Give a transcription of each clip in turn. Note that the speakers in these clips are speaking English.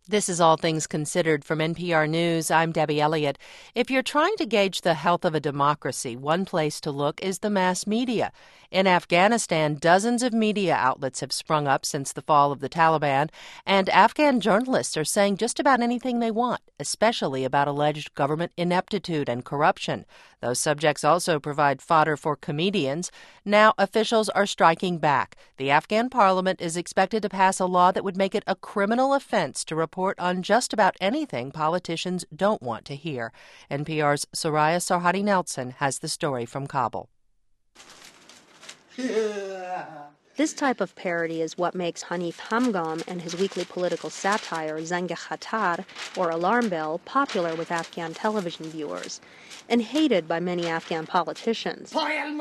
This is All Things Considered from NPR News. I'm Debbie Elliott. If you're trying to gauge the health of a democracy, one place to look is the mass media. In Afghanistan, dozens of media outlets have sprung up since the fall of the Taliban, and Afghan journalists are saying just about anything they want, especially about alleged government ineptitude and corruption. Those subjects also provide fodder for comedians. Now, officials are striking back. The Afghan parliament is expected to pass a law that would make it a criminal offense to report on just about anything politicians don't want to hear. NPR's Soraya Sarhadi Nelson has the story from Kabul. This type of parody is what makes Hanif Hamgam and his weekly political satire, Zang-e Khatar, or Alarm Bell, popular with Afghan television viewers, and hated by many Afghan politicians.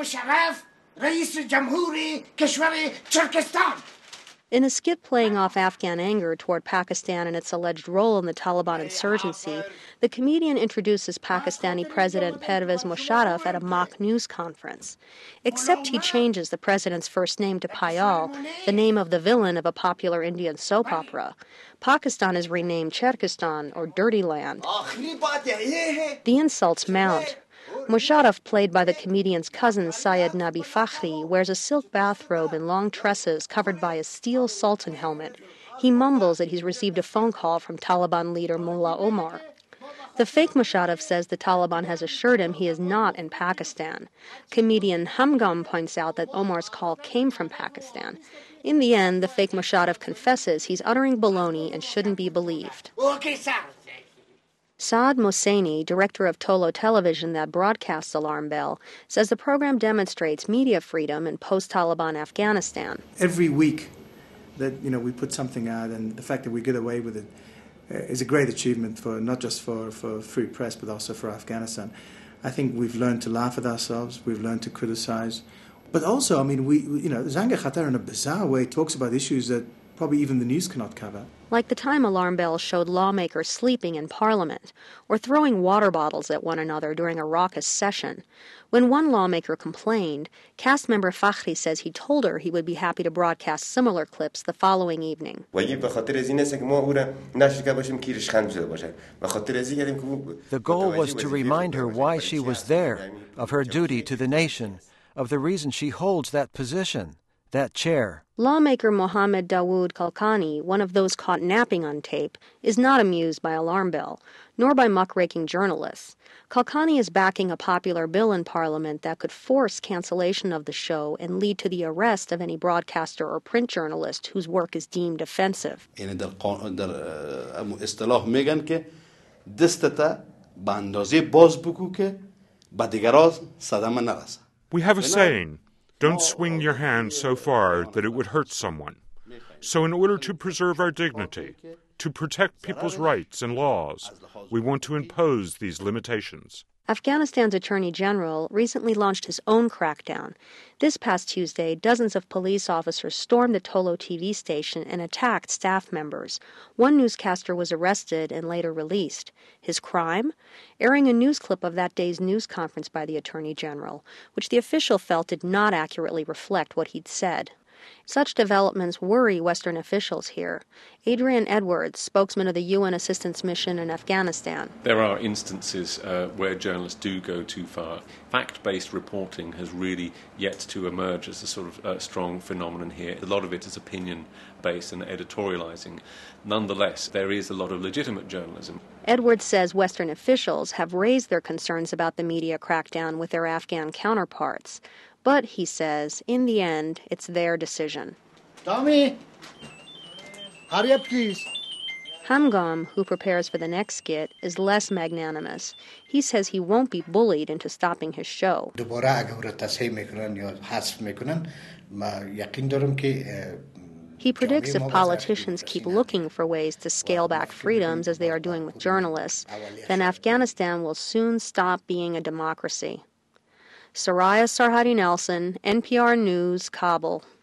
In a skit playing off Afghan anger toward Pakistan and its alleged role in the Taliban insurgency, the comedian introduces Pakistani President Pervez Musharraf at a mock news conference. Except he changes the president's first name to Payal, the name of the villain of a popular Indian soap opera. Pakistan is renamed Cherkistan, or Dirty Land. The insults mount. Musharraf, played by the comedian's cousin Syed Nabi Fakhri, wears a silk bathrobe and long tresses covered by a steel sultan helmet. He mumbles that he's received a phone call from Taliban leader Mullah Omar. The fake Musharraf says the Taliban has assured him he is not in Pakistan. Comedian Hamgam points out that Omar's call came from Pakistan. In the end, the fake Musharraf confesses he's uttering baloney and shouldn't be believed. Saad Mohseni, director of Tolo Television that broadcasts Alarm Bell, says the program demonstrates media freedom in post-Taliban Afghanistan. Every week that we put something out, and the fact that we get away with it is a great achievement for not just for free press but also for Afghanistan. I think we've learned to laugh at ourselves, we've learned to criticize, but also, Zang-e Khatar in a bizarre way talks about issues that probably even the news cannot cover. Like the time Alarm Bell showed lawmakers sleeping in Parliament or throwing water bottles at one another during a raucous session. When one lawmaker complained, cast member Fakhri says he told her he would be happy to broadcast similar clips the following evening. The goal was to remind her why she was there, of her duty to the nation, of the reason she holds that position, that chair. Lawmaker Mohammed Dawood Kalkani, one of those caught napping on tape, is not amused by Alarm Bell, nor by muckraking journalists. Kalkani is backing a popular bill in Parliament that could force cancellation of the show and lead to the arrest of any broadcaster or print journalist whose work is deemed offensive. We have a saying, don't swing your hand so far that it would hurt someone. So in order to preserve our dignity, to protect people's rights and laws, we want to impose these limitations. Afghanistan's Attorney General recently launched his own crackdown. This past Tuesday, dozens of police officers stormed the Tolo TV station and attacked staff members. One newscaster was arrested and later released. His crime? Airing a news clip of that day's news conference by the Attorney General, which the official felt did not accurately reflect what he'd said. Such developments worry Western officials here. Adrian Edwards, spokesman of the UN Assistance Mission in Afghanistan. There are instances where journalists do go too far. Fact-based reporting has really yet to emerge as a sort of strong phenomenon here. A lot of it is opinion-based and editorializing. Nonetheless, there is a lot of legitimate journalism. Edwards says Western officials have raised their concerns about the media crackdown with their Afghan counterparts. But, he says, in the end, it's their decision. Tommy, hurry up, please. Hamgam, who prepares for the next skit, is less magnanimous. He says he won't be bullied into stopping his show. He predicts if politicians keep looking for ways to scale back freedoms as they are doing with journalists, then Afghanistan will soon stop being a democracy. Soraya Sarhadi Nelson, NPR News, Kabul.